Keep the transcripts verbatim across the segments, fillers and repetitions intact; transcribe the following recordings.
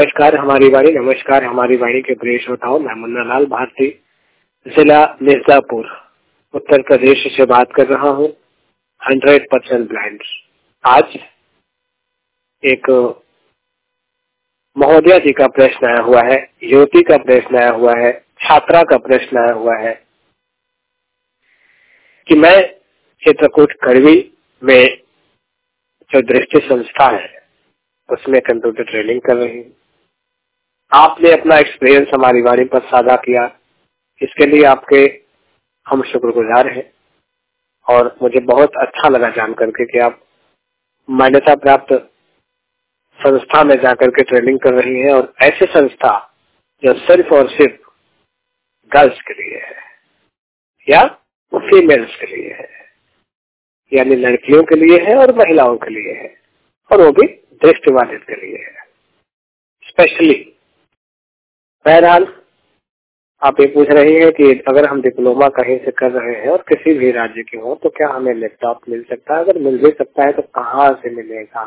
नमस्कार हमारी वाणी नमस्कार हमारी वाणी के प्रिय श्रोताओं, मैं मुन्ना लाल भारती जिला मिर्जापुर उत्तर प्रदेश से बात कर रहा हूँ। Hundred percent blind. आज एक महोदया जी का प्रश्न आया हुआ है, युवती का प्रश्न आया हुआ है, छात्रा का प्रश्न आया हुआ है कि मैं चित्रकूट कड़वी में जो दृष्टि संस्था है उसमें कंप्यूटर ट्रेनिंग कर रही हूँ। आपने अपना एक्सपीरियंस हमारी वाणी पर साझा किया, इसके लिए आपके हम शुक्रगुजार हैं और मुझे बहुत अच्छा लगा जान करके कि आप मान्यता प्राप्त संस्था में जाकर के ट्रेनिंग कर रही हैं और ऐसे संस्था जो सिर्फ और सिर्फ गर्ल्स के लिए है या फीमेल्स के लिए है, यानी लड़कियों के लिए है और महिलाओं के लिए है, और वो भी दृष्टिबाधित के लिए है स्पेशली। बहरहाल आप ये पूछ रही हैं कि अगर हम डिप्लोमा कहीं से कर रहे हैं और किसी भी राज्य के हो तो क्या हमें लैपटॉप मिल सकता है? अगर मिल भी सकता है तो कहाँ से मिलेगा?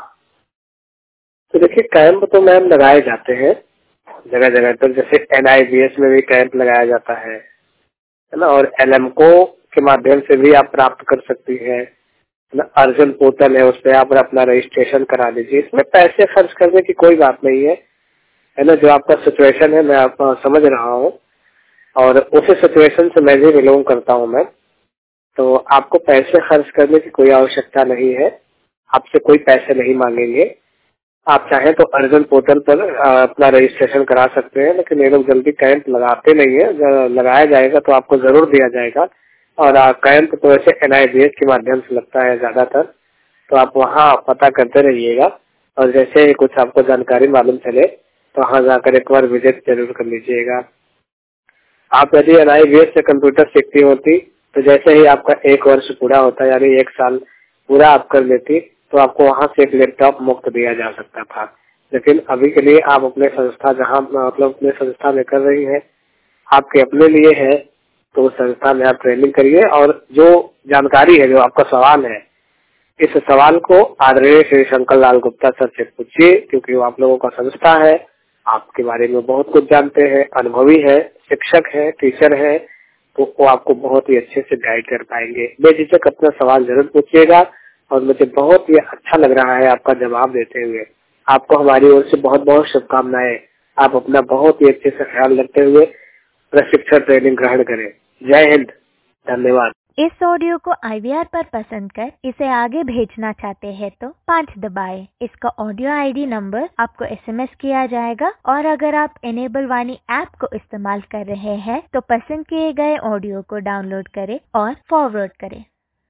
तो देखिए, कैंप तो मैम लगाए जाते हैं जगह जगह पर, जैसे एन आई बी एस में भी कैंप लगाया जाता है है ना, और एल एम को के माध्यम से भी आप प्राप्त कर सकती है ना। अर्जुन पोर्टल है, उस पर आप अपना रजिस्ट्रेशन करा लीजिए। इसमें पैसे खर्च करने की कोई बात नहीं है, है ना। जो आपका सिचुएशन है मैं आप समझ रहा हूँ और उसी सिचुएशन से मैं भी बिलोंग करता हूँ मैं, तो आपको पैसे खर्च करने की कोई आवश्यकता नहीं है, आपसे कोई पैसे नहीं मांगेंगे। आप चाहें तो अर्जुन पोर्टल पर अपना रजिस्ट्रेशन करा सकते हैं, लेकिन ये लोग जल्दी कैंप लगाते नहीं है। लगाया जाएगा तो आपको जरूर दिया जाएगा, और कैंप तो वैसे एन आई बी एस के माध्यम से लगता है ज्यादातर, तो आप वहाँ पता करते रहिएगा और जैसे कुछ आपको जानकारी मालूम चले तो वहाँ जाकर एक बार विजिट जरूर कर लीजिएगा। आप यदि एन आई बी एस से कंप्यूटर सीखती होती तो जैसे ही आपका एक वर्ष पूरा होता, यानी एक साल पूरा आप कर लेती, तो आपको वहाँ से एक लैपटॉप मुफ्त दिया जा सकता था। लेकिन अभी के लिए आप अपने संस्था जहाँ मतलब अपने संस्था में कर रही हैं, आपके अपने लिए है, तो उस संस्था में आप ट्रेनिंग करिए। और जो जानकारी है, जो आपका सवाल है, इस सवाल को आदरणीय श्री शंकर लाल गुप्ता सर से पूछिए, क्योंकि वो आप लोगों का संस्था है, आपके बारे में बहुत कुछ जानते हैं, अनुभवी है, शिक्षक है, टीचर है, तो वो आपको बहुत ही अच्छे से गाइड कर पाएंगे। बेझिझक अपना सवाल जरूर पूछिएगा और मुझे बहुत ही अच्छा लग रहा है आपका जवाब देते हुए। आपको हमारी ओर से बहुत बहुत शुभकामनाएं। आप अपना बहुत ही अच्छे से ख्याल रखते हुए प्रशिक्षण ट्रेनिंग ग्रहण करें। जय हिंद, धन्यवाद। इस ऑडियो को आई वी आर पर पसंद कर इसे आगे भेजना चाहते हैं तो पाँच दबाएं। इसका ऑडियो आई डी नंबर आपको एस एम एस किया जाएगा, और अगर आप एनेबल वाणी ऐप को इस्तेमाल कर रहे हैं तो पसंद किए गए ऑडियो को डाउनलोड करें और फॉरवर्ड करें।